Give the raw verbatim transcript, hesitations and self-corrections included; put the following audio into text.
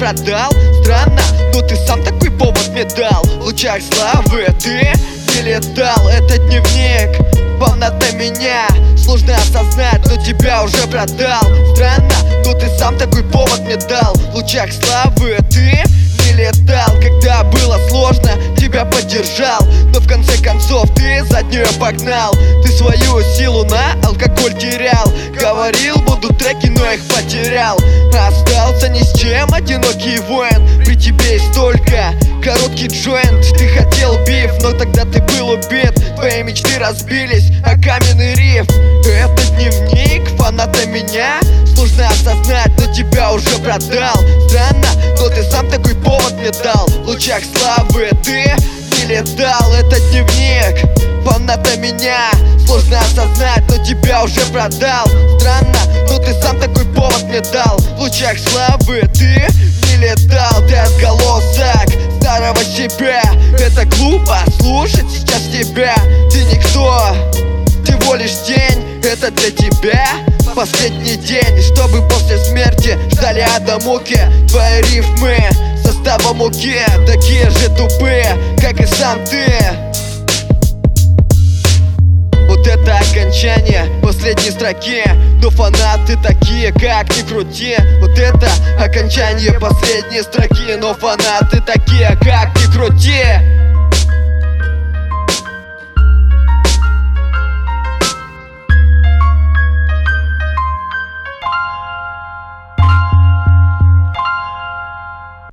продал. Странно, но ты сам такой повод мне дал. В лучах славы ты не летал. Это дневник, полнота меня. Сложно осознать, но тебя уже продал. Странно, но ты сам такой повод мне дал. В лучах славы ты не летал. Когда было сложно, тебя поддержал, но в конце концов ты за нее погнал. Ты свою силу на алкоголь терял. Говорил, будут треки, но их потерял. Остался ни с чем, одинокий воин. При тебе есть только короткий джойнт. Ты хотел биф, но тогда ты был убит. Твои мечты разбились о каменный риф. Это дневник фаната меня. Сложно осознать, но тебя уже продал. Странно, но ты сам такой повод мне дал. В лучах славы ты не летал. Это дневник фаната меня. Сложно осознать, но тебя уже продал. Странно, но ты сам такой повод мне дал. В лучах славы ты не летал. Ты отголосок старого себя. Это глупо слушать сейчас тебя. Ты никто, всего лишь тень. Это для тебя последний день, чтобы после смерти ждали ада муки. Твои рифмы состава муки, такие же тупые, как и сам ты. Вот это окончание последней строки. Но фанаты такие, как ни крути. Вот это окончание последней строки. Но фанаты такие, как ни крути.